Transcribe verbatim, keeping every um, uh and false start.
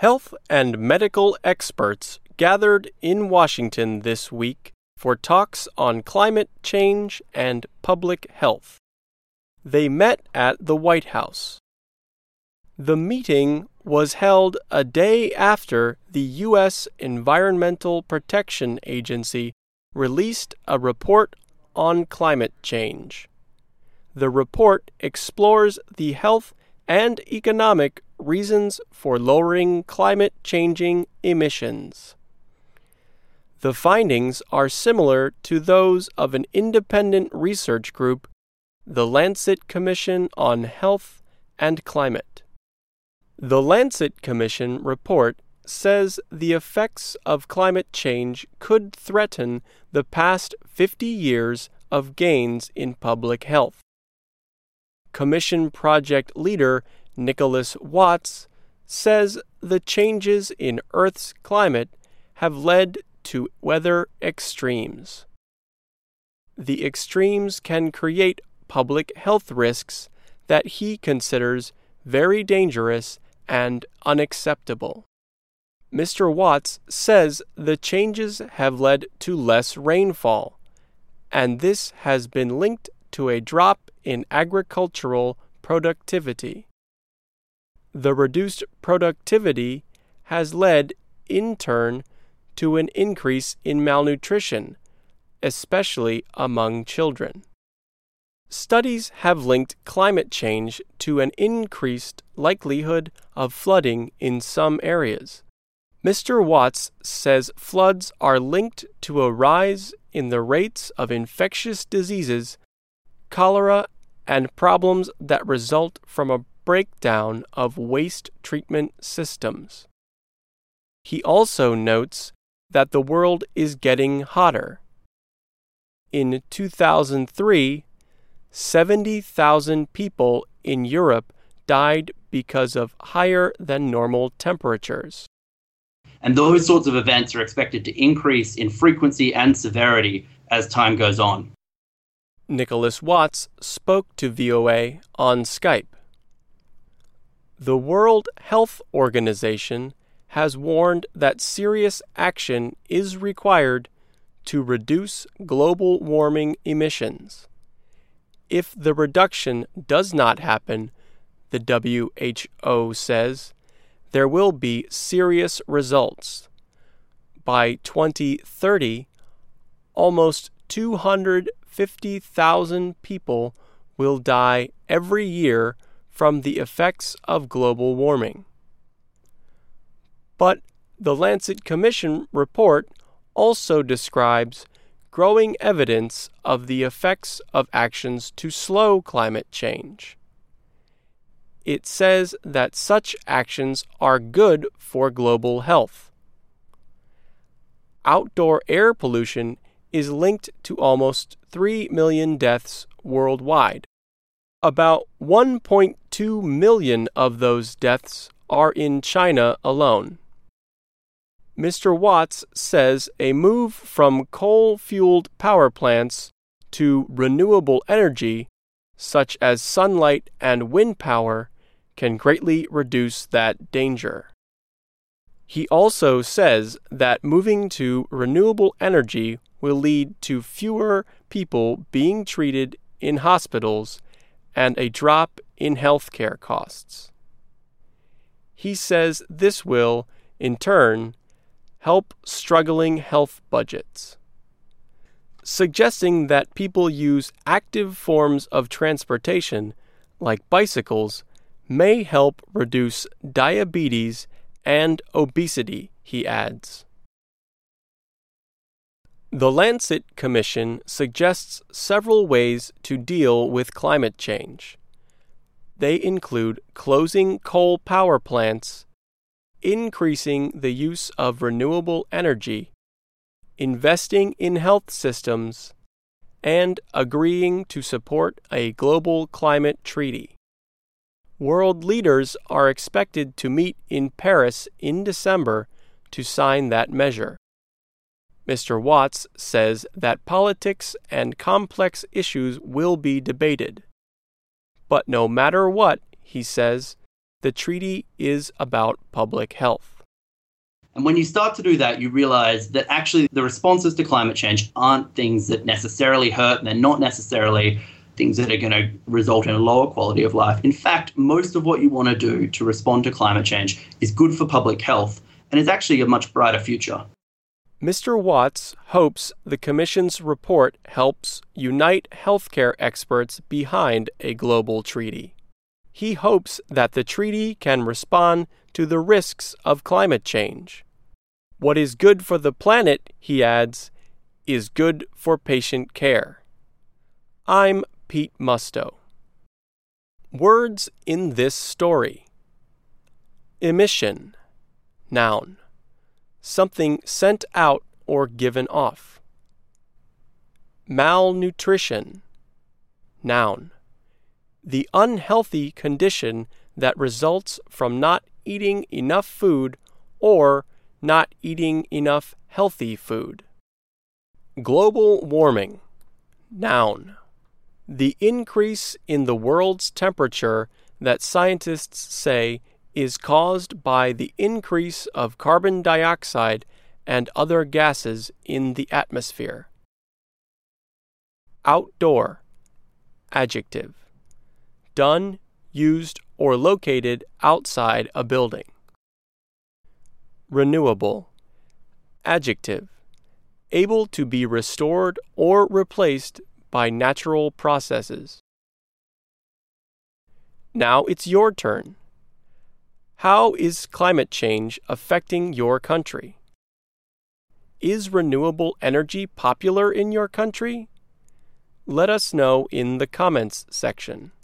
Health and medical experts gathered in Washington this week for talks on climate change and public health. They met at the White House. The meeting was held a day after the U S Environmental Protection Agency released a report on climate change. The report explores the health and economic reasons for lowering climate-changing emissions. The findings are similar to those of an independent research group, the Lancet Commission on Health and Climate. The Lancet Commission report says the effects of climate change could threaten the past fifty years of gains in public health. Commission project leader Nicholas Watts says the changes in Earth's climate have led to weather extremes. The extremes can create public health risks that he considers very dangerous and unacceptable. Mister Watts says the changes have led to less rainfall, and this has been linked to a drop in agricultural productivity. The reduced productivity has led, in turn, to an increase in malnutrition, especially among children. Studies have linked climate change to an increased likelihood of flooding in some areas. Mister Watts says floods are linked to a rise in the rates of infectious diseases, cholera, and problems that result from a breakdown of waste treatment systems. He also notes that the world is getting hotter. In two thousand three, seventy thousand people in Europe died because of higher than normal temperatures. And those sorts of events are expected to increase in frequency and severity as time goes on. Nicholas Watts spoke to V O A on Skype. The World Health Organization has warned that serious action is required to reduce global warming emissions. If the reduction does not happen, the W H O says, there will be serious results. By twenty thirty, almost two hundred fifty thousand people will die every year from the effects of global warming. But the Lancet Commission report also describes growing evidence of the effects of actions to slow climate change. It says that such actions are good for global health. Outdoor air pollution is linked to almost three million deaths worldwide. About one point two million of those deaths are in China alone. Mister Watts says a move from coal-fueled power plants to renewable energy, such as sunlight and wind power, can greatly reduce that danger. He also says that moving to renewable energy will lead to fewer people being treated in hospitals and a drop in healthcare costs. He says this will, in turn, help struggling health budgets, suggesting that people use active forms of transportation, like bicycles, may help reduce diabetes and obesity, he adds. The Lancet Commission suggests several ways to deal with climate change. They include closing coal power plants, increasing the use of renewable energy, investing in health systems, and agreeing to support a global climate treaty. World leaders are expected to meet in Paris in December to sign that measure. Mister Watts says that politics and complex issues will be debated. But no matter what, he says, the treaty is about public health. And when you start to do that, you realize that actually the responses to climate change aren't things that necessarily hurt, and they're not necessarily things that are going to result in a lower quality of life. In fact, most of what you want to do to respond to climate change is good for public health, and is actually a much brighter future. Mister Watts hopes the Commission's report helps unite healthcare experts behind a global treaty. He hopes that the treaty can respond to the risks of climate change. What is good for the planet, he adds, is good for patient care. I'm Pete Musto. Words in this story. Emission. Noun. Something sent out or given off. Malnutrition. Noun. The unhealthy condition that results from not eating enough food or not eating enough healthy food. Global warming. Noun. The increase in the world's temperature that scientists say is caused by the increase of carbon dioxide and other gases in the atmosphere. Outdoor. Adjective. Done, used, or located outside a building. Renewable. Adjective. Able to be restored or replaced by natural processes. Now it's your turn. How is climate change affecting your country? Is renewable energy popular in your country? Let us know in the comments section.